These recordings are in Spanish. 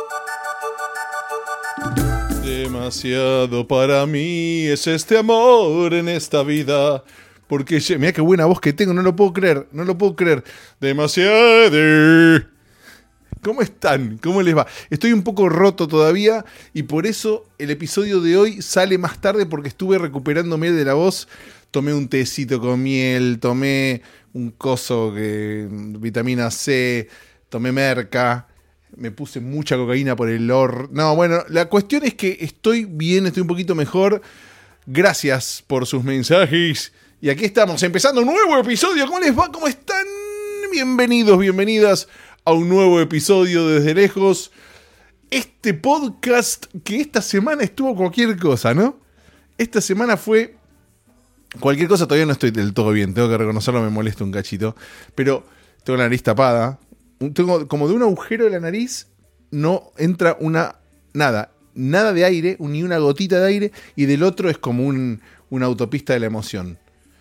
Demasiado para mí es este amor en esta vida. Porque mirá qué buena voz que tengo, no lo puedo creer. Demasiado. ¿Cómo están? ¿Cómo les va? Estoy un poco roto todavía y por eso el episodio de hoy sale más tarde porque estuve recuperándome de la voz. Tomé un tecito con miel, tomé un coso vitamina C, tomé merca. Me puse mucha cocaína por el No, bueno, la cuestión es que estoy bien, estoy un poquito mejor. Gracias por sus mensajes. Y aquí estamos, empezando un nuevo episodio. ¿Cómo les va? ¿Cómo están? Bienvenidos, bienvenidas a un nuevo episodio desde lejos. Este podcast que esta semana estuvo cualquier cosa, ¿no? Esta semana fue cualquier cosa, todavía no estoy del todo bien. Tengo que reconocerlo, me molesta un cachito. Pero tengo la nariz tapada. Tengo como de un agujero de la nariz no entra nada de aire, ni una gotita de aire, y del otro es como una autopista de la emoción.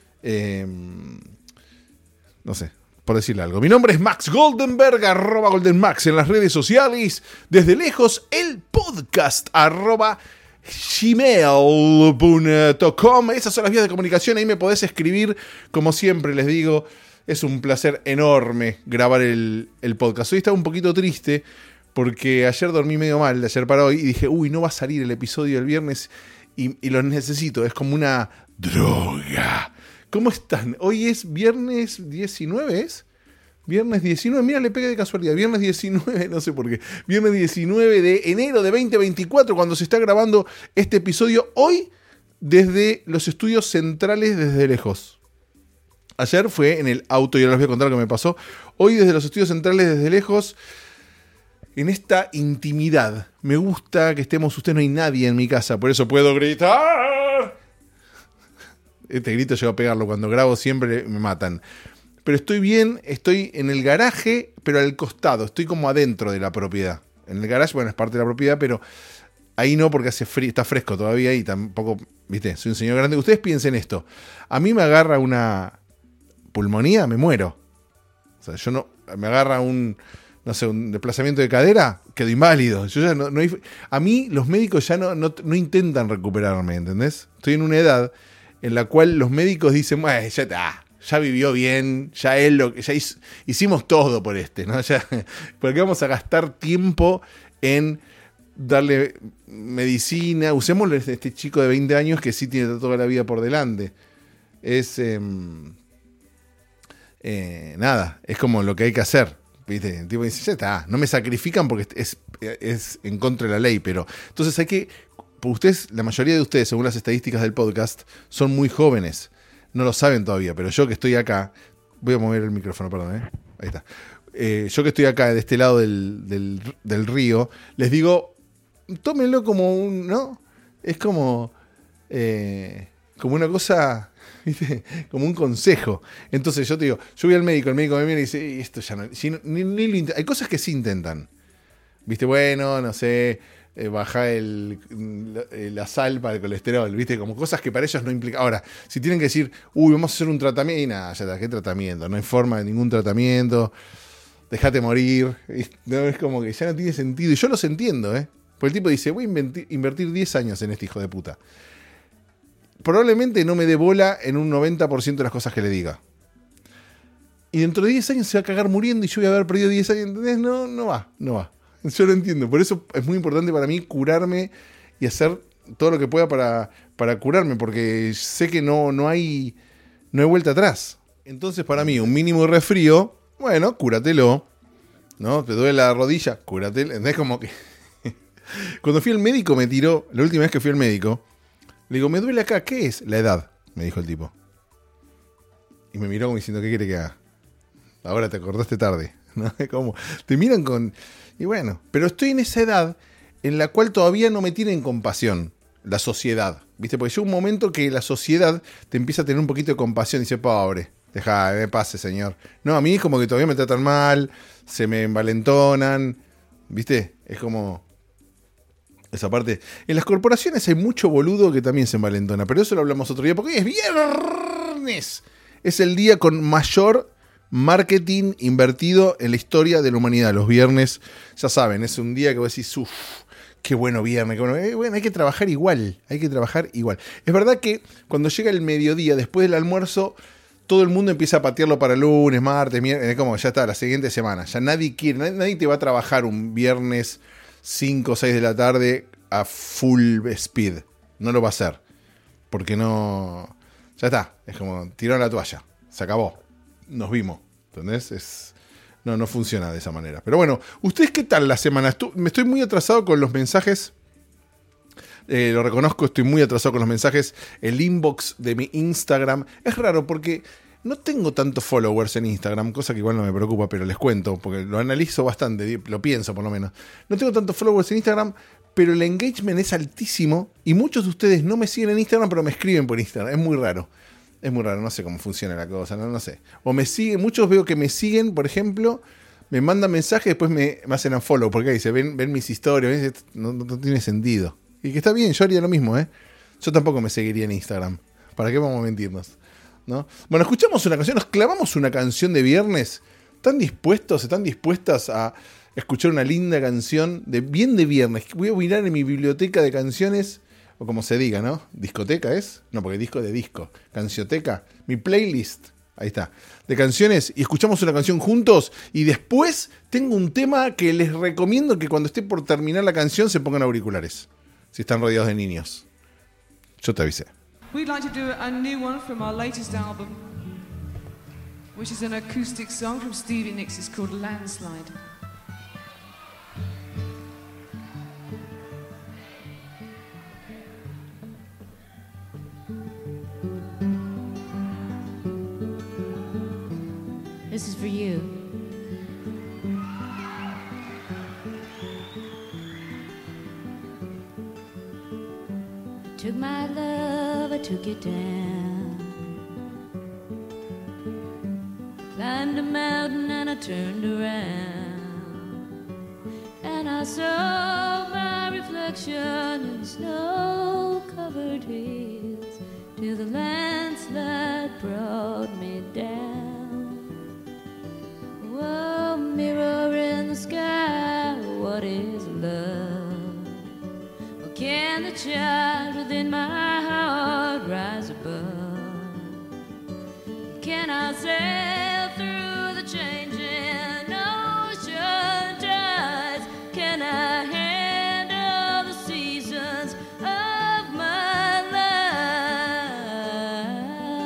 No sé, por decirle algo. Mi nombre es Max Goldenberg, @GoldenMax en las redes sociales. Desde lejos, el podcast, @gmail.com. Esas son las vías de comunicación, ahí me podés escribir, como siempre les digo. Es un placer enorme grabar el podcast. Hoy estaba un poquito triste porque ayer dormí medio mal, de ayer para hoy, y dije, no va a salir el episodio el viernes y lo necesito. Es como una droga. ¿Cómo están? Hoy es viernes 19, ¿es? Viernes 19, mira, le pegué de casualidad. Viernes 19, no sé por qué. Viernes 19 de enero de 2024, cuando se está grabando este episodio. Hoy desde los estudios centrales desde lejos. Ayer fue en el auto y ahora les voy a contar lo que me pasó. Hoy desde los estudios centrales desde lejos, en esta intimidad. Me gusta que estemos, no hay nadie en mi casa, por eso puedo gritar. Este grito llego a pegarlo, cuando grabo siempre me matan. Pero estoy bien, estoy en el garaje, pero al costado, estoy como adentro de la propiedad. En el garaje, bueno, es parte de la propiedad, pero ahí no, porque hace frío, está fresco todavía y tampoco, viste, soy un señor grande. Ustedes piensen esto, a mí me agarra una pulmonía, me muero. O sea, me agarra un desplazamiento de cadera, quedo inválido. Yo ya a mí los médicos ya no intentan recuperarme, ¿entendés? Estoy en una edad en la cual los médicos dicen, ya vivió bien, ya hicimos todo por ¿no? ¿Por qué vamos a gastar tiempo en darle medicina? Usémosle a este chico de 20 años que sí tiene toda la vida por delante. Es es como lo que hay que hacer, ¿viste? El tipo dice, ya está, no me sacrifican porque es en contra de la ley, pero entonces ustedes, la mayoría de ustedes, según las estadísticas del podcast, son muy jóvenes, no lo saben todavía, pero yo que estoy acá, voy a mover el micrófono, perdón, ahí está. Yo que estoy acá de este lado del río, les digo, tómenlo como ¿no? Es como una cosa, ¿viste? Como un consejo. Entonces yo te digo, yo voy al médico, el médico me mira y dice, esto ya no, hay cosas que sí intentan, ¿viste? Bueno, no sé, baja la sal para el colesterol, ¿viste? Como cosas que para ellos no implican. Ahora, si tienen que decir, vamos a hacer un tratamiento, y nada, ya está, ¿qué tratamiento? No hay forma de ningún tratamiento, dejate morir. No, es como que ya no tiene sentido, y yo los entiendo, porque el tipo dice, voy a invertir 10 años en este hijo de puta. Probablemente no me dé bola en un 90% de las cosas que le diga. Y dentro de 10 años se va a cagar muriendo y yo voy a haber perdido 10 años. ¿Entendés? No va. Yo lo entiendo. Por eso es muy importante para mí curarme y hacer todo lo que pueda para curarme. Porque sé que no hay vuelta atrás. Entonces para mí un mínimo resfrío, bueno, cúratelo. ¿No? ¿Te duele la rodilla? Cúratelo. ¿Entendés? Como que cuando fui al médico me tiró, la última vez que fui al médico, le digo, me duele acá, ¿qué es? La edad, me dijo el tipo. Y me miró como diciendo, ¿qué quiere que haga? Ahora te acordaste tarde, ¿no? Como, te miran con... Y bueno, pero estoy en esa edad en la cual todavía no me tienen compasión la sociedad, ¿viste? Porque llega un momento que la sociedad te empieza a tener un poquito de compasión y dice, pobre, deja, me pase, señor. No, a mí es como que todavía me tratan mal, se me envalentonan, ¿viste? Es como... esa parte. En las corporaciones hay mucho boludo que también se envalentona, pero eso lo hablamos otro día, porque hoy es viernes. Es el día con mayor marketing invertido en la historia de la humanidad. Los viernes, ya saben, es un día que vos decís, uff, qué bueno viernes, qué bueno. Bueno, hay que trabajar igual, Es verdad que cuando llega el mediodía, después del almuerzo, todo el mundo empieza a patearlo para lunes, martes, miércoles, es como ya está, la siguiente semana. Ya nadie te va a trabajar un viernes 5 o 6 de la tarde a full speed. No lo va a hacer. Porque no... Ya está, es como tiraron la toalla, se acabó, nos vimos, ¿entendés? No funciona de esa manera. Pero bueno, ¿ustedes qué tal la semana? Me estoy muy atrasado con los mensajes, lo reconozco, estoy muy atrasado con los mensajes. El inbox de mi Instagram es raro porque no tengo tantos followers en Instagram, cosa que igual no me preocupa, pero les cuento, porque lo analizo bastante, lo pienso por lo menos. No tengo tantos followers en Instagram, pero el engagement es altísimo y muchos de ustedes no me siguen en Instagram, pero me escriben por Instagram. Es muy raro, no sé cómo funciona la cosa, no sé. O me siguen, muchos veo que me siguen, por ejemplo, me mandan mensajes y después me hacen unfollow, porque dice, ven mis historias, no tiene sentido. Y que está bien, yo haría lo mismo, ¿eh? Yo tampoco me seguiría en Instagram. ¿Para qué vamos a mentirnos? ¿No? Bueno, escuchamos una canción, nos clavamos una canción de viernes. ¿Están dispuestas a escuchar una linda canción bien de viernes? Voy a mirar en mi biblioteca de canciones, o como se diga, ¿no? ¿Discoteca es? No, porque disco de disco. Cancioteca. Mi playlist. Ahí está. De canciones. Y escuchamos una canción juntos. Y después tengo un tema que les recomiendo que cuando esté por terminar la canción se pongan auriculares. Si están rodeados de niños. Yo te avisé. We'd like to do a new one from our latest album, which is an acoustic song from Stevie Nicks. It's called Landslide. This is for you. Took my love, I took it down. Climbed a mountain and I turned around, and I saw my reflection in snow-covered hills, till the landslide brought me down. Oh, mirror in the sky, what is love? Can the child within my heart rise above? Can I sail through the changing ocean tides? Can I handle the seasons of my life?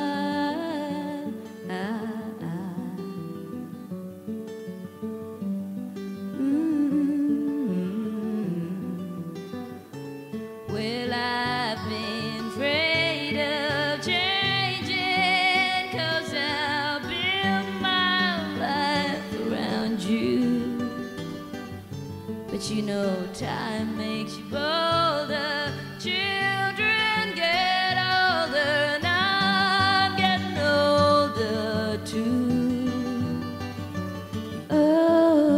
Well, I've been afraid of changing, 'cause I built my life around you. But you know time makes you bolder, children get older, and I'm getting older too. Oh,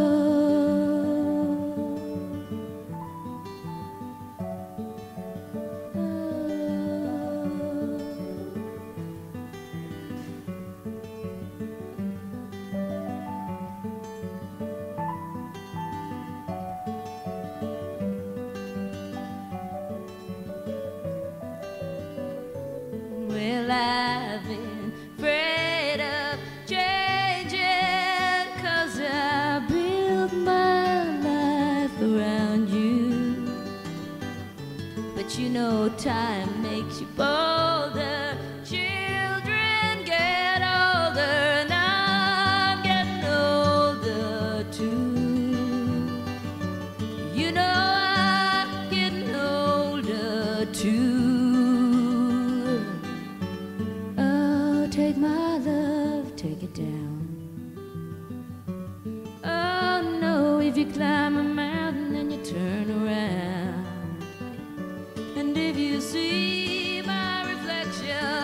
well, I've been afraid of changing, 'cause I built my life around you. But you know time makes you bolder, children get older, and I'm getting older too. You know I'm getting older too. Oh, take my love, take it down. Oh no, if you climb a mountain and you turn around, and if you see my reflection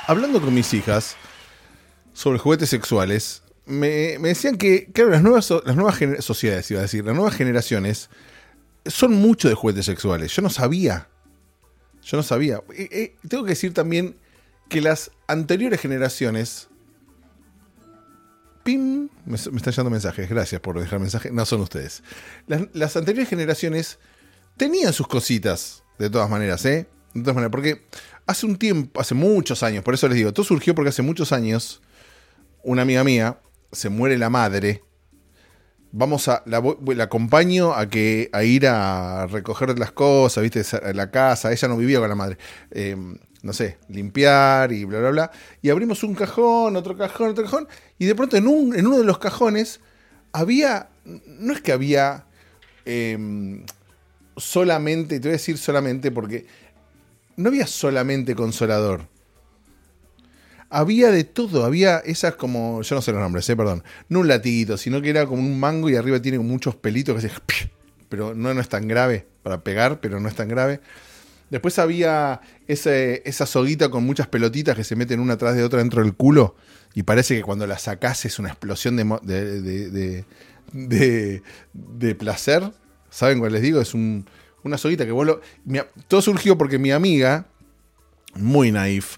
hablando con mis hijas sobre juguetes sexuales, me decían que, claro, las nuevas sociedades, iba a decir, las nuevas generaciones son mucho de juguetes sexuales. Yo no sabía. Tengo que decir también que las anteriores generaciones... ¡Pim! Me están llegando mensajes. Gracias por dejar mensajes. No son ustedes. Las anteriores generaciones tenían sus cositas, de todas maneras, ¿eh? De todas maneras, porque hace un tiempo, hace muchos años, por eso les digo, todo surgió porque hace muchos años, una amiga mía, se muere la madre. La acompaño a ir a recoger las cosas, ¿viste? La casa. Ella no vivía con la madre. No sé, limpiar y bla, bla, bla. Y abrimos un cajón, otro cajón. Y de pronto en uno de los cajones había... No es que había solamente... Te voy a decir solamente porque... No había solamente consolador. Había de todo, había esas como, yo no sé los nombres, perdón, no un latiguito, sino que era como un mango y arriba tiene muchos pelitos que hacen, pero no es tan grave, para pegar, pero no es tan grave. Después había esa soguita con muchas pelotitas que se meten una atrás de otra dentro del culo y parece que cuando la sacás es una explosión de placer. ¿Saben cuál les digo? Es una soguita que todo surgió porque mi amiga, muy naif,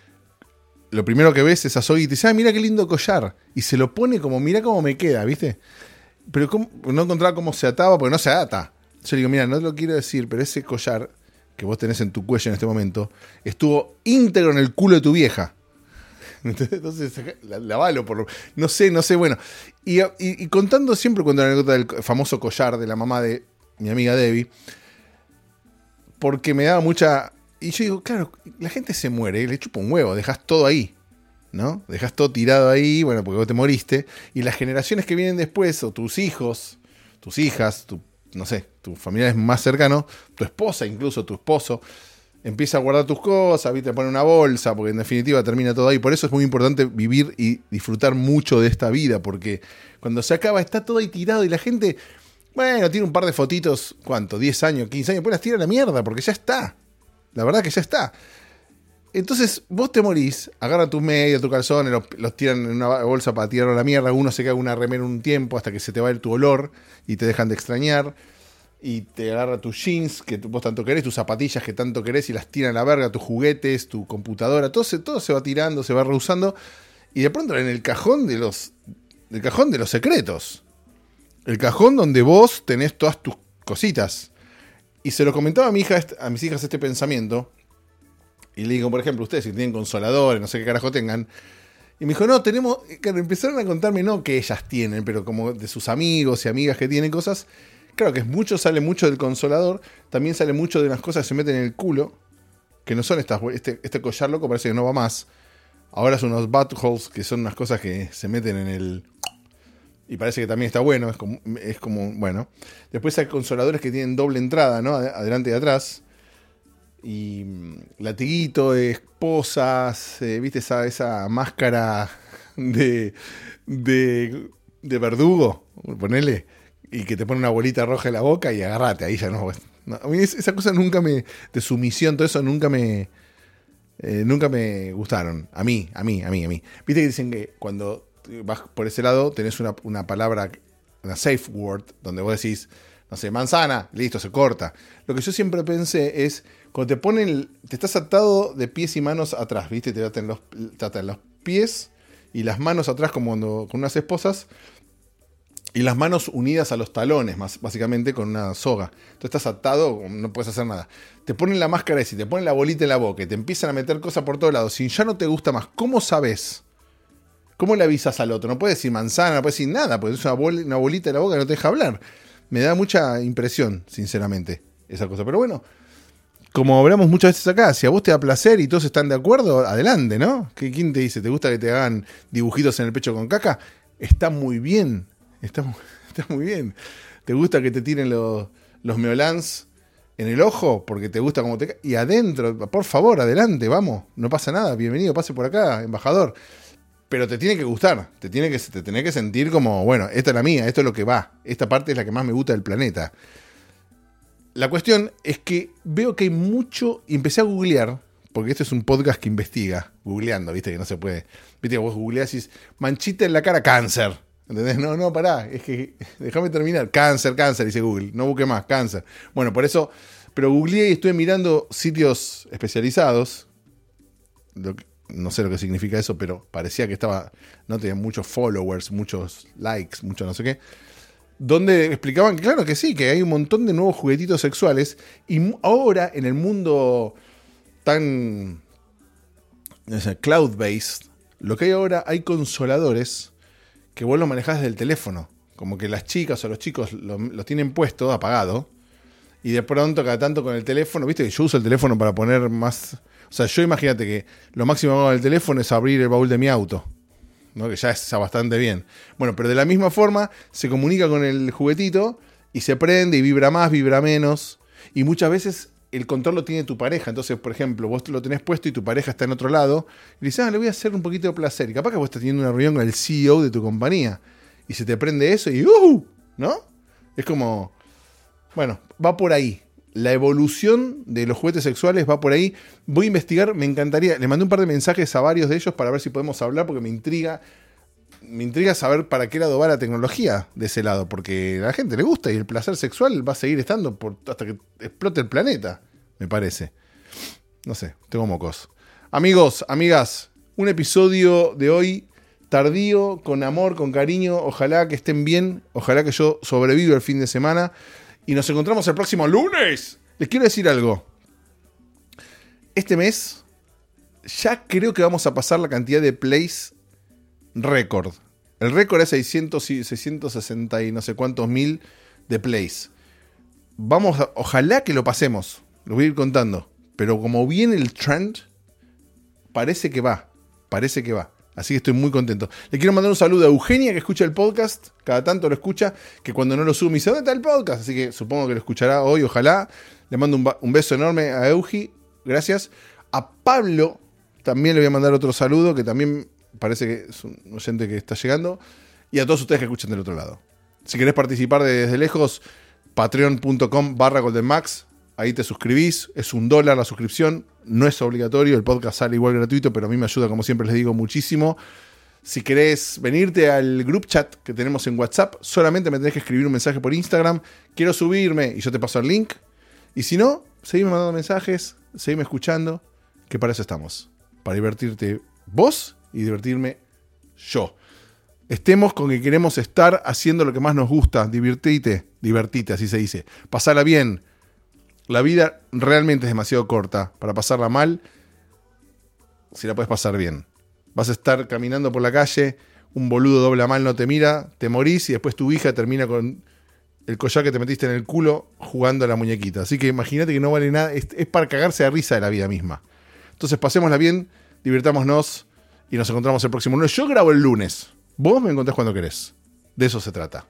lo primero que ves es esa soga y te dice, mira qué lindo collar. Y se lo pone como, mira cómo me queda, ¿viste? Pero no encontraba cómo se ataba, porque no se ata. Yo le digo, mira, no te lo quiero decir, pero ese collar que vos tenés en tu cuello en este momento estuvo íntegro en el culo de tu vieja. Entonces, lavalo por... No sé, bueno. Y contando siempre cuando la anécdota del famoso collar de la mamá de mi amiga Debbie, porque me daba mucha... Y yo digo, claro, la gente se muere, le chupa un huevo, dejas todo ahí, ¿no? Dejas todo tirado ahí, bueno, porque vos te moriste. Y las generaciones que vienen después, o tus hijos, tus hijas, no sé, tus familiares más cercanos, tu esposa, incluso tu esposo, empieza a guardar tus cosas, ¿viste? Te pone una bolsa, porque en definitiva termina todo ahí. Por eso es muy importante vivir y disfrutar mucho de esta vida, porque cuando se acaba está todo ahí tirado y la gente, bueno, tiene un par de fotitos, ¿cuánto? 10 años, 15 años, pues las tira a la mierda, porque ya está. La verdad que ya está. Entonces, vos te morís, agarran tus medias, tus calzones, los tiran en una bolsa para tirarlo a la mierda. Uno se queda una remera un tiempo hasta que se te va tu olor y te dejan de extrañar. Y te agarra tus jeans que vos tanto querés, tus zapatillas que tanto querés y las tiran a la verga, tus juguetes, tu computadora. Todo se va tirando, se va reusando. Y de pronto en el cajón de los secretos. El cajón donde vos tenés todas tus cositas. Y se lo comentaba a mis hijas este pensamiento. Y le digo, por ejemplo, ustedes si tienen consoladores, no sé qué carajo tengan. Y me dijo, no, tenemos... Claro, empezaron a contarme, no que ellas tienen, pero como de sus amigos y amigas que tienen cosas. Claro que sale mucho del consolador. También sale mucho de unas cosas que se meten en el culo. Que no son este collar loco, parece que no va más. Ahora son unos buttholes, que son unas cosas que se meten en el... Y parece que también está bueno, es como bueno. Después hay consoladores que tienen doble entrada, ¿no? Adelante y atrás. Y latiguito, esposas, ¿viste esa máscara de verdugo? Ponele. Y que te pone una bolita roja en la boca y agárrate, ahí ya no. A mí esa cosa de sumisión, todo eso nunca me gustaron. A mí. Viste que dicen que cuando vas por ese lado, tenés una palabra, una safe word, donde vos decís, no sé, manzana, listo, se corta. Lo que yo siempre pensé es, cuando te estás atado de pies y manos atrás, ¿viste? Te atan los pies y las manos atrás como con unas esposas, y las manos unidas a los talones, básicamente con una soga. Entonces estás atado, no puedes hacer nada. Te ponen la máscara esa y te ponen la bolita en la boca y te empiezan a meter cosas por todos lados. Si ya no te gusta más, ¿cómo sabes? ¿Cómo le avisas al otro? No puedes decir manzana, no puedes decir nada, porque es una bolita en la boca que no te deja hablar. Me da mucha impresión, sinceramente, esa cosa. Pero bueno, como hablamos muchas veces acá, si a vos te da placer y todos están de acuerdo, adelante, ¿no? ¿Quién te dice? ¿Te gusta que te hagan dibujitos en el pecho con caca? Está muy bien. Está muy bien. ¿Te gusta que te tiren los meolans en el ojo? Porque te gusta cómo te... Y adentro, por favor, adelante, vamos. No pasa nada, bienvenido, pase por acá, embajador. Pero te tiene que gustar, te tenés que sentir como, bueno, esta es la mía, esto es lo que va. Esta parte es la que más me gusta del planeta. La cuestión es que veo que hay mucho, y empecé a googlear, porque este es un podcast que investiga, googleando, viste que no se puede. Viste que vos googleás y dices, manchita en la cara, cáncer. ¿Entendés? No, pará, es que déjame terminar. Cáncer, dice Google, no busque más, cáncer. Bueno, por eso, pero googleé y estuve mirando sitios especializados. No sé lo que significa eso, pero parecía que no tenía muchos followers, muchos likes, mucho no sé qué. Donde explicaban que claro que sí, que hay un montón de nuevos juguetitos sexuales. Y ahora en el mundo tan cloud-based, lo que hay ahora, hay consoladores que vos lo manejás desde el teléfono. Como que las chicas o los chicos lo tienen puesto, apagado. Y de pronto, cada tanto con el teléfono, viste que yo uso el teléfono para poner más... O sea, yo imagínate que lo máximo que hago con el teléfono es abrir el baúl de mi auto, ¿no? Que ya está bastante bien. Bueno, pero de la misma forma se comunica con el juguetito y se prende y vibra más, vibra menos. Y muchas veces el control lo tiene tu pareja. Entonces, por ejemplo, vos lo tenés puesto y tu pareja está en otro lado. Y dices, le voy a hacer un poquito de placer. Y capaz que vos estás teniendo una reunión con el CEO de tu compañía. Y se te prende eso y ¿no? Es como... Bueno, va por ahí. La evolución de los juguetes sexuales va por ahí. Voy a investigar, me encantaría. Le mandé un par de mensajes a varios de ellos para ver si podemos hablar, porque me intriga saber para qué lado va la tecnología de ese lado, porque a la gente le gusta y el placer sexual va a seguir estando hasta que explote el planeta, me parece. No sé, tengo mocos. Amigos, amigas, un episodio de hoy tardío, con amor, con cariño. Ojalá que estén bien, ojalá que yo sobreviva el fin de semana. Y nos encontramos el próximo lunes. Les quiero decir algo. Este mes ya creo que vamos a pasar la cantidad de plays récord. El récord es 660 y no sé cuántos mil de plays. Ojalá que lo pasemos. Lo voy a ir contando. Pero como viene el trend, parece que va. Así que estoy muy contento. Le quiero mandar un saludo a Eugenia, que escucha el podcast. Cada tanto lo escucha, que cuando no lo subo me dice, ¿dónde está el podcast? Así que supongo que lo escuchará hoy, ojalá. Le mando un beso enorme a Eugi. Gracias. A Pablo también le voy a mandar otro saludo, que también parece que es un oyente que está llegando. Y a todos ustedes que escuchan del otro lado. Si querés participar desde lejos, patreon.com/goldenmax. Ahí te suscribís, es $1 la suscripción, no es obligatorio, el podcast sale igual gratuito, pero a mí me ayuda, como siempre les digo, muchísimo. Si querés venirte al group chat que tenemos en WhatsApp, solamente me tenés que escribir un mensaje por Instagram, quiero subirme, y yo te paso el link. Y si no, seguime mandando mensajes, seguime escuchando, que para eso estamos, para divertirte vos y divertirme yo. Estemos con que queremos estar haciendo lo que más nos gusta, divertite, así se dice, pasala bien. La vida realmente es demasiado corta para pasarla mal si la puedes pasar bien. Vas a estar caminando por la calle, un boludo dobla mal, no te mira, te morís y después tu hija termina con el collar que te metiste en el culo jugando a la muñequita. Así que imagínate que no vale nada, es para cagarse de risa de la vida misma. Entonces pasémosla bien, divirtámonos y nos encontramos el próximo lunes. Yo grabo el lunes, vos me encontrás cuando querés. De eso se trata.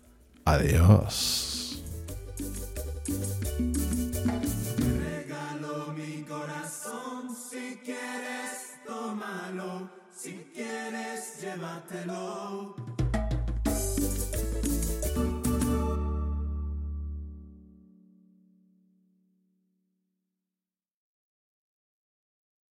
Adiós. Si quieres, llévatelo.